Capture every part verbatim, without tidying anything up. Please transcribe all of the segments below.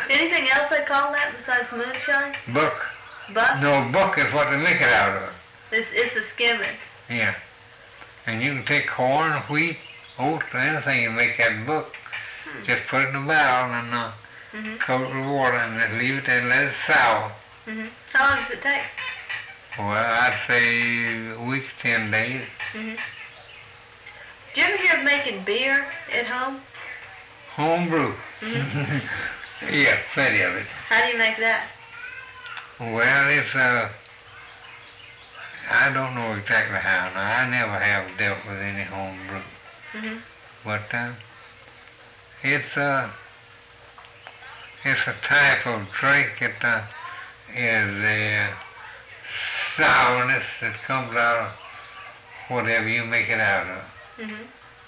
Anything else they call that besides moonshine? Buck. Buck? No, buck is what they make it out of. It's, it's the skimmings. Yeah. And you can take corn, wheat, oats, or anything and make that buck. Hmm. Just put it in a barrel and uh, Mm-hmm. cover it with water and just leave it there and let it sour. Mm-hmm. How long does it take? Well, I'd say a week, ten days. Mm-hmm. Do you ever hear of making beer at home? Home brew. Mm-hmm. Yeah, plenty of it. How do you make that? Well, it's, uh, I don't know exactly how. Now, I never have dealt with any home brew. Mm-hmm. But uh, it's, uh, it's a type of drink that uh, is a sourness that comes out of whatever you make it out of. Mm-hmm.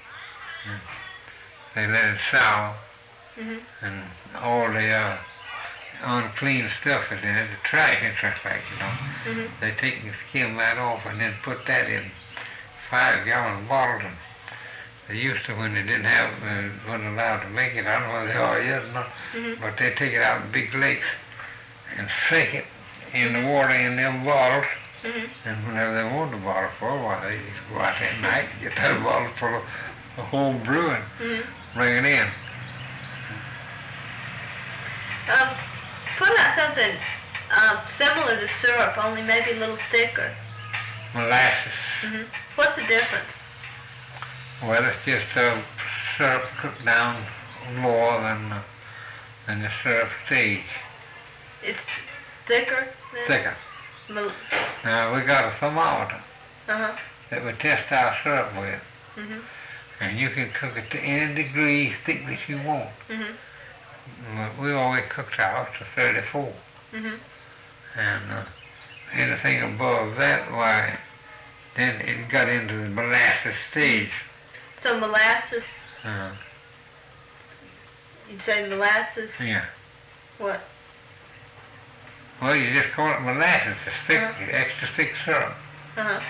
They let it sour, Mm-hmm. and all the uh, unclean stuff is in it, the trash and stuff like, you know. Mm-hmm. They take the skim right off and then put that in five gallon bottles. And they used to, when they didn't have, uh, wasn't allowed to make it, I don't know whether they are yet or not, Mm-hmm. but they take it out in big lakes and sink it in the water in them bottles. Mm-hmm. And whenever they want the bottle full, why they just go out that night and get that bottle full of, of home brew and Mm-hmm. bring it in. Um, put out something um, similar to syrup, only maybe a little thicker. Molasses. Mm-hmm. What's the difference? Well, it's just uh, syrup cooked down lower than, uh, than the syrup stage. It's thicker than? Thicker. Mol- Now, we got a thermometer uh-huh. that we test our syrup with. Mm-hmm. And you can cook it to any degree thickness you want. Mm-hmm. But we always cooked ours to thirty-four. Mm-hmm. And uh, anything above that, why, then it got into the molasses stage. So molasses, Uh, you'd say molasses, yeah. what? Well, you just call it molasses. It's thick, Uh-huh. extra thick syrup. Uh-huh.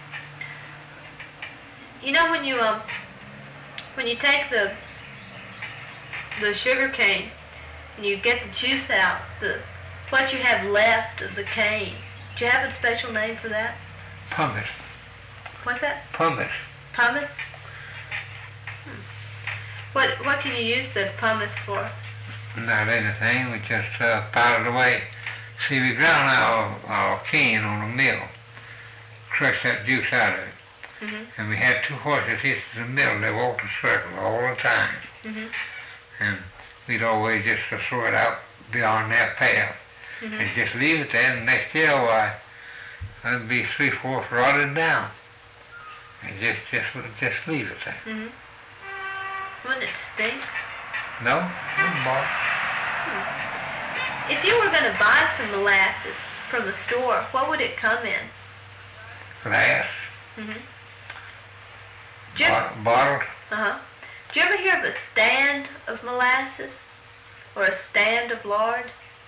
You know when you, um, when you take the, the sugar cane and you get the juice out, the, what you have left of the cane, do you have a special name for that? Pumice. What's that? Pumice. Pumice? Hmm. What, what can you use the pumice for? Not anything. We just uh, piled it away. See, we ground our, our cane on a mill, crushed that juice out of it. Mm-hmm. And we had two horses hitched to the mill. They walked a circle all the time. Mm-hmm. And we'd always just uh, throw it out beyond their path. Mm-hmm. And just leave it there. And next year, why, that'd be three fourths rotted down. And just, just, just leave it there. Mm-hmm. Wouldn't it stink? No, wouldn't bother. If you were going to buy some molasses from the store, what would it come in? Glass, Mm-hmm. Do you, bo- bottle. uh-huh. Do you ever hear of a stand of molasses or a stand of lard?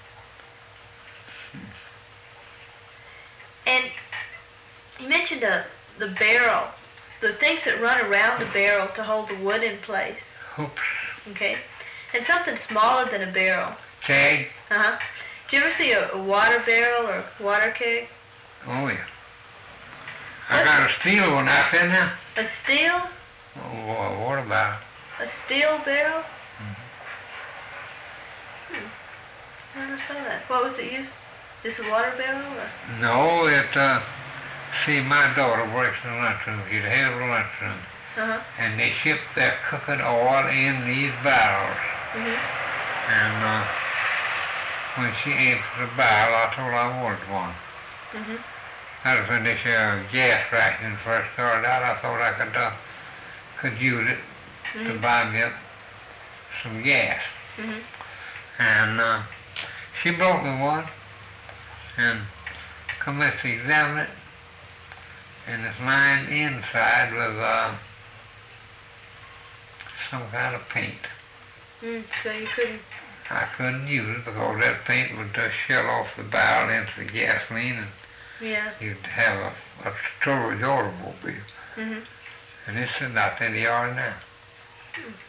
And you mentioned a, the barrel, the things that run around the barrel to hold the wood in place, Hoops, okay? And something smaller than a barrel. keg. Uh-huh. Do you ever see a, a water barrel or water keg? Oh, yeah. I got a steel one out there now. A steel? Oh, wha- what about A steel barrel? Mhm. Hmm. I never saw that. What was it used? Just a water barrel? Or? it? No, it, uh, see, my daughter works in the lunchroom. She's the head of the lunchroom. Uh-huh. And they ship their cooking oil in these barrels. Mm-hmm. And uh, when she aimed for the barrel, I told her I wanted one. Mm-hmm. That was when this uh, gas ration first started out. I thought I could uh, could use it Mm-hmm. to buy me up some gas. Mm-hmm. And uh, she brought me one, and come let's examine it. And it's lined inside with uh, some kind of paint. Mm, so you couldn't. I couldn't use it because that paint would just shell off the barrel into the gasoline, and Yeah. you'd have a, a storage automobile. Mm-hmm. And it's sitting out there in the yard now. Mm.